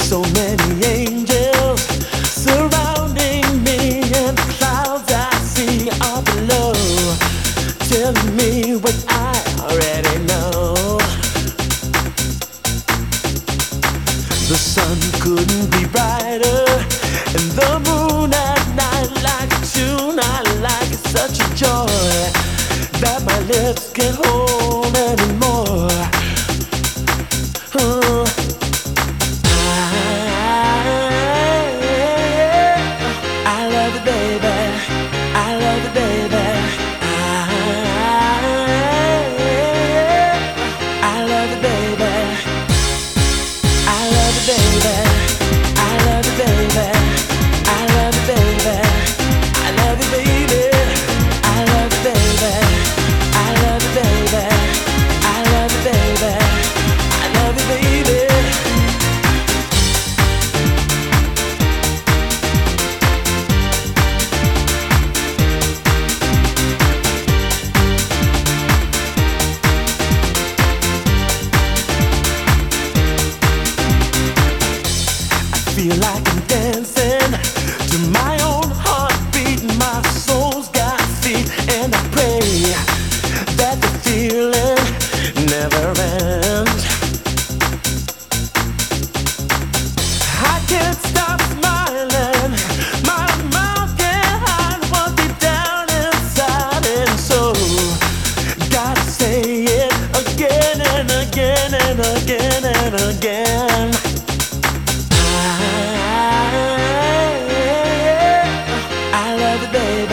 So many angels surrounding me, and the clouds I see are below, telling me what I already know. The sun couldn't be brighter, and the moon at night like a tune I like. It's such a joy that my lips can't hold anymore. I love you, baby. I love you, baby. I love you, baby. I love you, baby. I love you, baby. I love you, baby. I love you, baby. I love you, baby. I love you, baby. I love you, baby. I love you, baby. Feel like I'm dancing to my own heartbeat. My soul's got feet, and I pray that the feeling never ends. I can't stop smiling. My mouth can't hide what's deep down inside, and so gotta say it again and again and again and again. I love you, baby.